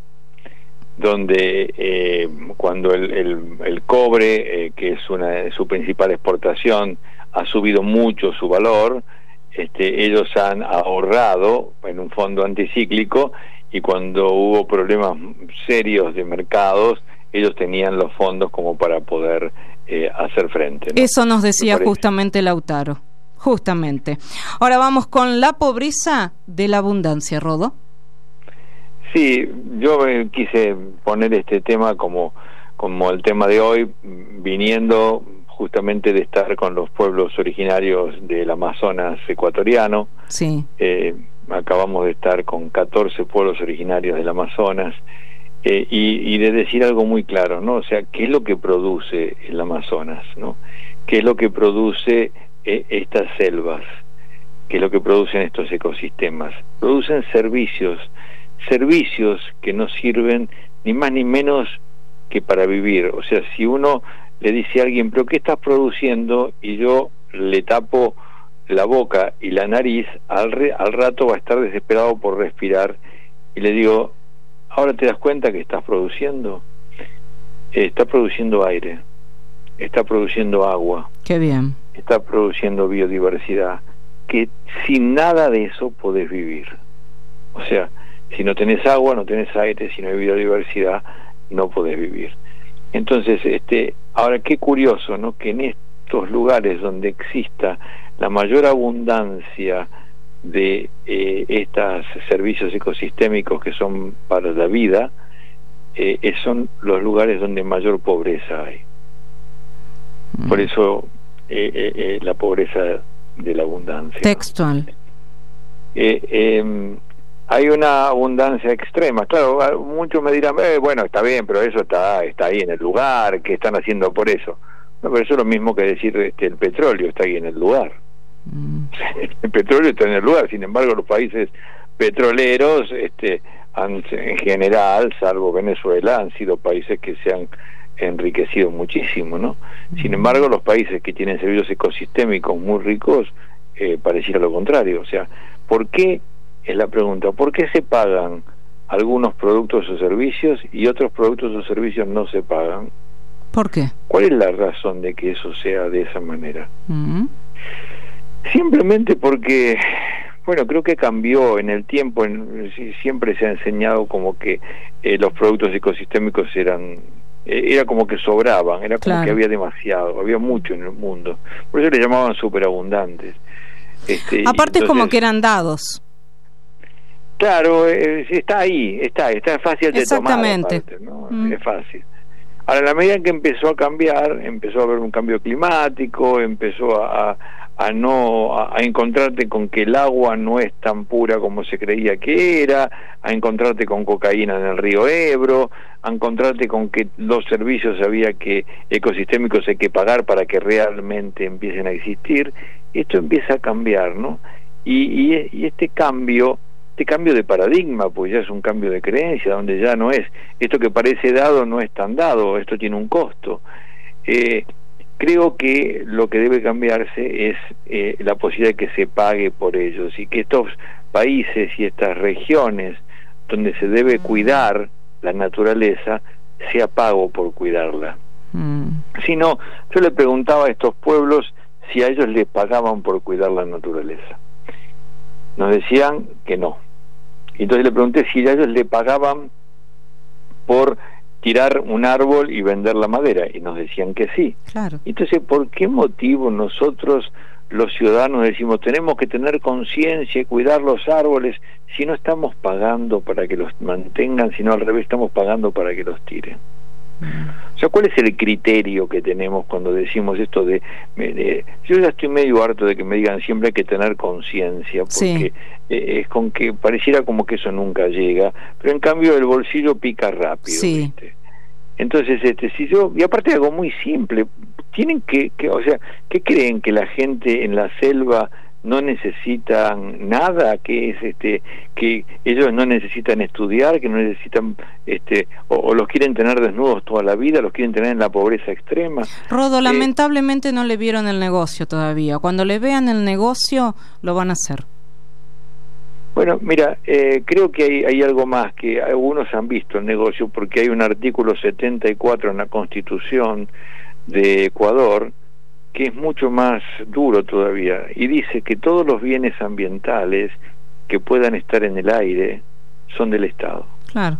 donde cuando el cobre, que es una de su principal exportación, ha subido mucho su valor, ellos han ahorrado en un fondo anticíclico, y cuando hubo problemas serios de mercados, ellos tenían los fondos como para poder hacer frente, ¿no? Eso nos decía justamente Lautaro. Justamente. Ahora vamos con la pobreza de la abundancia, Rodo. Sí, yo quise poner este tema como el tema de hoy, viniendo justamente de estar con los pueblos originarios del Amazonas ecuatoriano. Sí. Acabamos de estar con 14 pueblos originarios del Amazonas, y de decir algo muy claro, ¿no? O sea, ¿qué es lo que produce el Amazonas, ¿no? ¿Qué es lo que produce estas selvas? ¿Qué es lo que producen estos ecosistemas? Producen servicios que no sirven ni más ni menos que para vivir. O sea, si uno le dice a alguien, ¿pero qué estás produciendo? Y yo le tapo la boca y la nariz, al rato va a estar desesperado por respirar, y le digo, ¿ahora te das cuenta que estás produciendo? Está produciendo aire, está produciendo agua. Qué bien. Está produciendo biodiversidad, que sin nada de eso podés vivir. O sea, si no tenés agua, no tenés aire, si no hay biodiversidad, no podés vivir. Entonces, ahora qué curioso, ¿no? Que en estos lugares donde exista la mayor abundancia de estos servicios ecosistémicos que son para la vida, son los lugares donde mayor pobreza hay. Por eso la pobreza de la abundancia. Textual. Hay una abundancia extrema. Claro, muchos me dirán, bueno, está bien, pero eso está ahí en el lugar, ¿qué están haciendo por eso? No, pero eso es lo mismo que decir el petróleo está ahí en el lugar. El petróleo está en el lugar, sin embargo los países petroleros en general, salvo Venezuela, han sido países que se han enriquecido muchísimo, ¿no? Sin embargo, los países que tienen servicios ecosistémicos muy ricos, pareciera lo contrario. O sea, ¿por qué, es la pregunta, por qué se pagan algunos productos o servicios y otros productos o servicios no se pagan? ¿Por qué? ¿Cuál es la razón de que eso sea de esa manera? Simplemente porque, bueno, creo que cambió en el tiempo. Siempre se ha enseñado como que los productos ecosistémicos era como que sobraban, era como que había demasiado, había mucho en el mundo. Por eso le llamaban superabundantes. Aparte, entonces, como que eran dados. Claro, está ahí, está fácil de tomar. Exactamente. ¿No? Es fácil. Ahora, a la medida que empezó a cambiar, empezó a haber un cambio climático, empezó a encontrarte con que el agua no es tan pura como se creía que era, a encontrarte con cocaína en el río Ebro, a encontrarte con que los servicios ecosistémicos hay que pagar para que realmente empiecen a existir. Esto empieza a cambiar, ¿no? Y este cambio de paradigma, pues ya es un cambio de creencia, donde ya no es, esto que parece dado no es tan dado, esto tiene un costo. Creo que lo que debe cambiarse es la posibilidad de que se pague por ellos, y que estos países y estas regiones donde se debe cuidar la naturaleza sea pago por cuidarla. Si no, yo le preguntaba a estos pueblos si a ellos les pagaban por cuidar la naturaleza. Nos decían que no. Entonces le pregunté si a ellos le pagaban por tirar un árbol y vender la madera, y nos decían que sí. Claro. Entonces, ¿por qué motivo nosotros los ciudadanos decimos tenemos que tener conciencia y cuidar los árboles si no estamos pagando para que los mantengan, sino al revés, estamos pagando para que los tiren? O sea, ¿cuál es el criterio que tenemos cuando decimos esto de yo ya estoy medio harto de que me digan siempre hay que tener conciencia, porque es con que pareciera como que eso nunca llega, pero en cambio el bolsillo pica rápido, ¿viste? Entonces, y aparte algo muy simple, tienen que o sea, ¿qué creen? ¿Que la gente en la selva no necesitan nada? Que es que ellos no necesitan estudiar, que no necesitan o los quieren tener desnudos toda la vida, los quieren tener en la pobreza extrema. Rodo, lamentablemente no le vieron el negocio todavía. Cuando le vean el negocio lo van a hacer. Bueno, mira, creo que hay algo más, que algunos han visto el negocio, porque hay un artículo 74 en la Constitución de Ecuador que es mucho más duro todavía, y dice que todos los bienes ambientales que puedan estar en el aire son del Estado. Claro.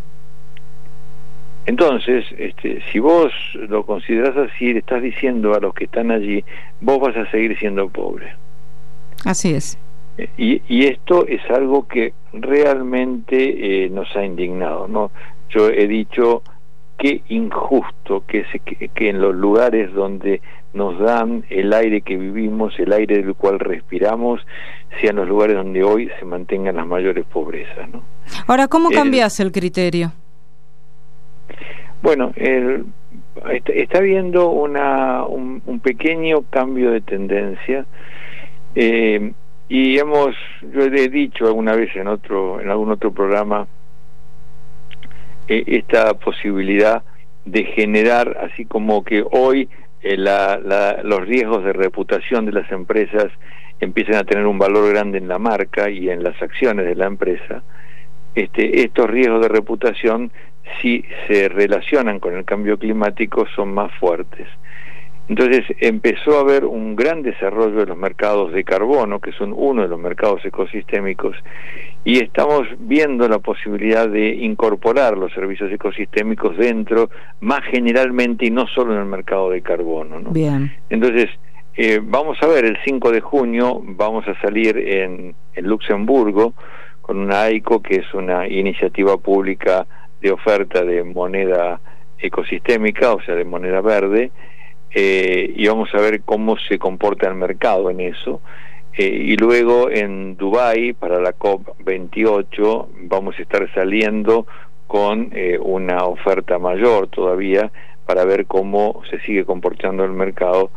Entonces, si vos lo considerás así, le estás diciendo a los que están allí, vos vas a seguir siendo pobre. Así es. Y esto es algo que realmente nos ha indignado, ¿no? Yo he dicho qué injusto que en los lugares donde nos dan el aire que vivimos, el aire del cual respiramos, sean los lugares donde hoy se mantengan las mayores pobrezas, ¿no? Ahora, ¿cómo cambias el criterio? Bueno, está habiendo un pequeño cambio de tendencia, y yo he dicho alguna vez en algún otro programa esta posibilidad de generar, así como que hoy los riesgos de reputación de las empresas empiezan a tener un valor grande en la marca y en las acciones de la empresa. Estos riesgos de reputación, si se relacionan con el cambio climático, son más fuertes. Entonces empezó a haber un gran desarrollo de los mercados de carbono, que son uno de los mercados ecosistémicos, y estamos viendo la posibilidad de incorporar los servicios ecosistémicos dentro, más generalmente, y no solo en el mercado de carbono, ¿no? Bien. Entonces, vamos a ver, el 5 de junio vamos a salir en Luxemburgo con una AICO, que es una iniciativa pública de oferta de moneda ecosistémica, o sea, de moneda verde, y vamos a ver cómo se comporta el mercado en eso, y luego en Dubái para la COP28 vamos a estar saliendo con una oferta mayor todavía para ver cómo se sigue comportando el mercado,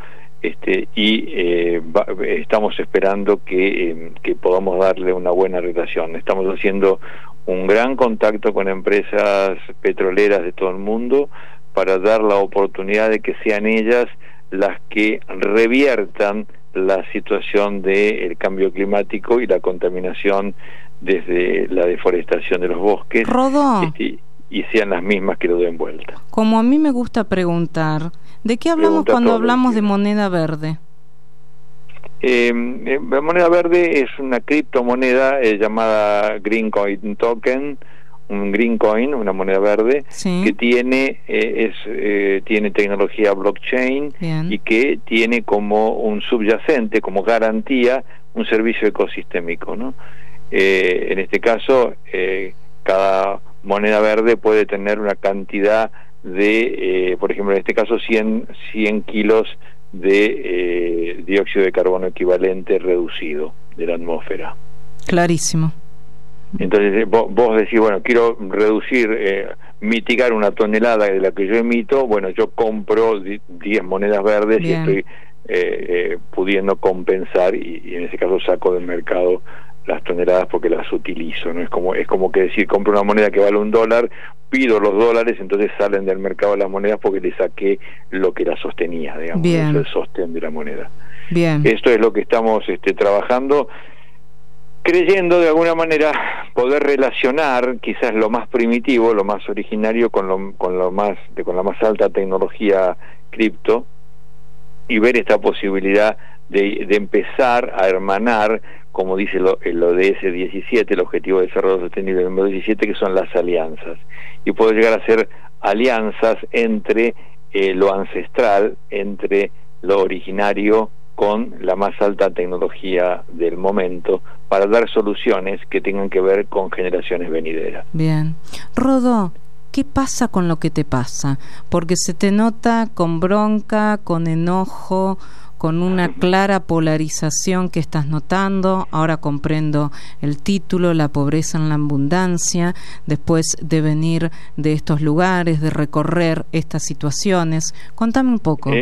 estamos esperando que podamos darle una buena relación. Estamos haciendo un gran contacto con empresas petroleras de todo el mundo para dar la oportunidad de que sean ellas las que reviertan la situación del cambio climático y la contaminación desde la deforestación de los bosques. Rodó. Y sean las mismas que lo den vuelta. Como a mí me gusta preguntar, ¿de qué hablamos cuando hablamos de moneda verde? La moneda verde es una criptomoneda llamada Green Coin Token, un Green Coin, una moneda verde, sí, que tiene tiene tecnología blockchain. Bien. Y que tiene como un subyacente, como garantía, un servicio ecosistémico, ¿no? En este caso, cada moneda verde puede tener una cantidad de, por ejemplo, en este caso 100 kilos de dióxido de carbono equivalente reducido de la atmósfera. Clarísimo. Entonces vos decís, bueno, quiero reducir, mitigar 1 tonelada de la que yo emito, bueno, yo compro 10 monedas verdes. Bien. Y estoy pudiendo compensar y en ese caso saco del mercado las toneladas porque las utilizo, ¿no? Es como que decir, compro una moneda que vale $1, pido los dólares, entonces salen del mercado las monedas porque le saqué lo que la sostenía, digamos. Bien. Eso es el sostén de la moneda. Bien. Esto es lo que estamos trabajando, creyendo de alguna manera poder relacionar quizás lo más primitivo, lo más originario con la más alta tecnología cripto, y ver esta posibilidad de empezar a hermanar, como dice el ODS 17, el Objetivo de Desarrollo Sostenible número 17, que son las alianzas, y poder llegar a hacer alianzas entre lo ancestral, entre lo originario, con la más alta tecnología del momento, para dar soluciones que tengan que ver con generaciones venideras. Bien. Rodó, ¿qué pasa con lo que te pasa? Porque se te nota con bronca, con enojo, con una clara polarización que estás notando. Ahora comprendo el título, la pobreza en la abundancia, después de venir de estos lugares, de recorrer estas situaciones. Contame un poco.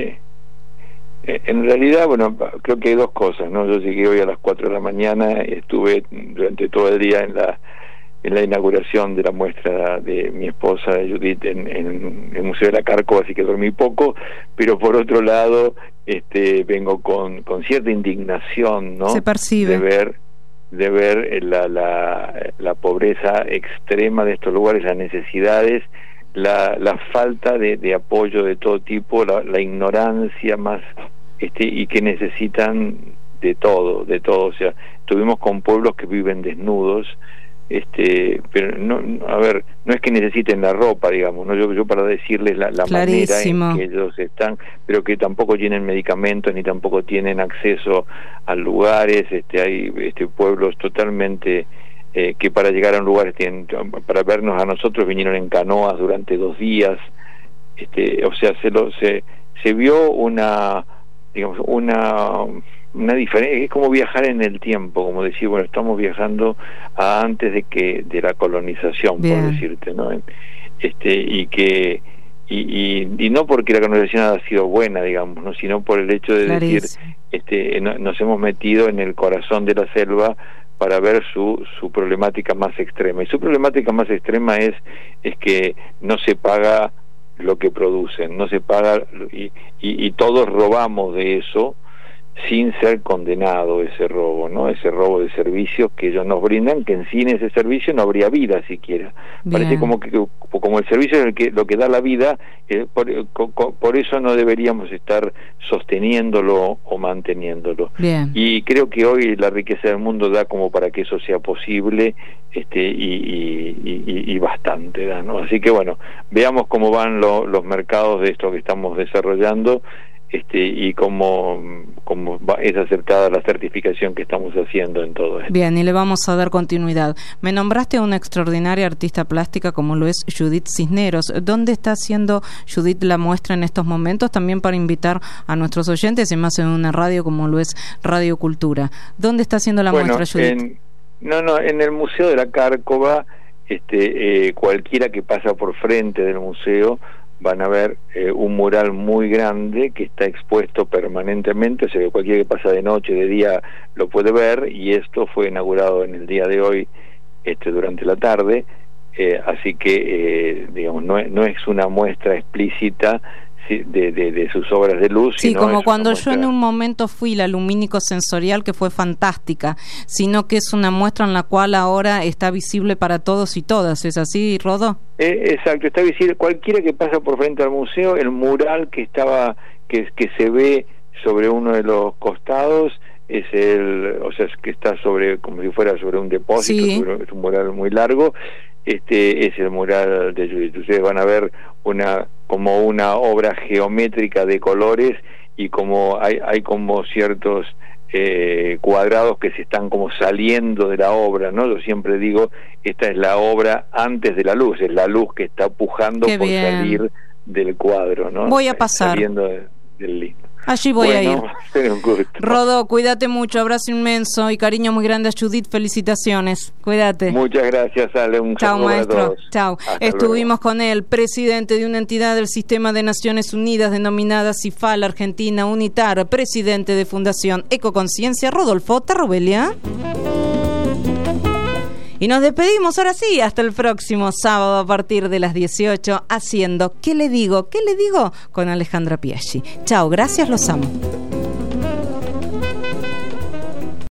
En realidad, bueno, creo que hay 2 cosas, ¿no? Yo llegué hoy a las 4 de la mañana, estuve durante todo el día en la inauguración de la muestra de mi esposa Judith en el Museo de la Cárcova, así que dormí poco, pero por otro lado vengo con cierta indignación, ¿no? Se percibe. De ver la pobreza extrema de estos lugares, las necesidades, la falta de apoyo de todo tipo, la ignorancia más, y que necesitan de todo, o sea, estuvimos con pueblos que viven desnudos, pero no es que necesiten la ropa, digamos, no yo para decirles la manera en que ellos están, pero que tampoco tienen medicamentos ni tampoco tienen acceso a lugares. Hay pueblos totalmente que para llegar a un lugar para vernos a nosotros vinieron en canoas durante 2 días. O sea, se vio una diferencia. Es como viajar en el tiempo, como decir, bueno, estamos viajando a antes de la colonización. Bien. Por decirte, ¿no? Y no porque la colonización haya sido buena, digamos, ¿no? Sino por el hecho de Clarísimo. Decir, nos hemos metido en el corazón de la selva para ver su problemática más extrema. Y su problemática más extrema es que no se paga lo que producen, no se paga, y todos robamos de eso sin ser condenado ese robo, ¿no? Ese robo de servicios que ellos nos brindan, que sin ese servicio no habría vida siquiera. Bien. Parece como el servicio es lo que da la vida, por eso no deberíamos estar sosteniéndolo o manteniéndolo. Bien. Y creo que hoy la riqueza del mundo da como para que eso sea posible, y bastante da, ¿no? Así que bueno, veamos cómo van los mercados de esto que estamos desarrollando, y cómo es aceptada la certificación que estamos haciendo en todo esto. Bien, y le vamos a dar continuidad. Me nombraste a una extraordinaria artista plástica como lo es Judith Cisneros. ¿Dónde está haciendo Judith la muestra en estos momentos? También para invitar a nuestros oyentes, y más en una radio como lo es Radio Cultura. ¿Dónde está haciendo la muestra, Judith? En el Museo de la Cárcova, cualquiera que pasa por frente del museo van a ver un mural muy grande que está expuesto permanentemente, o sea que cualquiera que pasa de noche, de día, lo puede ver, y esto fue inaugurado en el día de hoy, durante la tarde, Así que, digamos, no es una muestra explícita de sus obras de luz. Sí, como cuando yo en un momento fui la lumínico sensorial, que fue fantástica, sino que es una muestra en la cual ahora está visible para todos y todas. ¿Es así, Rodó? Exacto, está visible. Cualquiera que pasa por frente al museo, el mural que se ve sobre uno de los costados es que está como si fuera sobre un depósito, sí. Es un mural muy largo. Es el mural de Judith. Ustedes van a ver como una obra geométrica de colores, y como hay como ciertos cuadrados que se están como saliendo de la obra, ¿no? Yo siempre digo, esta es la obra antes de la luz, es la luz que está pujando por salir del cuadro, ¿no? Voy a pasar. Saliendo del lindo. Allí voy a ir. Un gusto. Rodó, cuídate mucho, abrazo inmenso y cariño muy grande a Judith, felicitaciones, cuídate. Muchas gracias, Ale, un chao, saludo maestro. a todos. Chao. Estuvimos con él, presidente de una entidad del Sistema de Naciones Unidas denominada CIFAL Argentina UNITAR, presidente de Fundación Ecoconciencia, Rodolfo Tarrobelia. Y nos despedimos ahora sí, hasta el próximo sábado a partir de las 18, haciendo ¿Qué le digo? ¿Qué le digo? Con Alejandra Piaggi. Chao, gracias, los amo.